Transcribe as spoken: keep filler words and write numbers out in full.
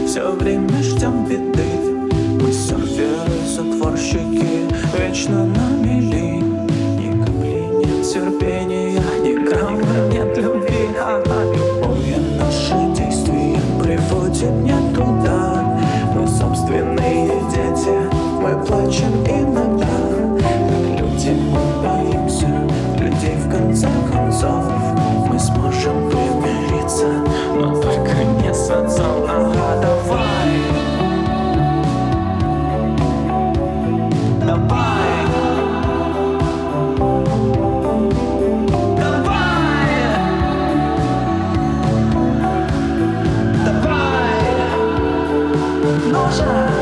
все время ждем беды. Мы серферы, сотворщики, вечно на мели. Ни капли нет терпения, ни грамма нет любви. Любое наше действие приводит не туда. Мы собственные дети, мы плачем иногда. Как люди мы боимся людей в конце концов. Мы сможем примириться, но только не с отцом. Ага, давай, давай, давай, давай, ну же.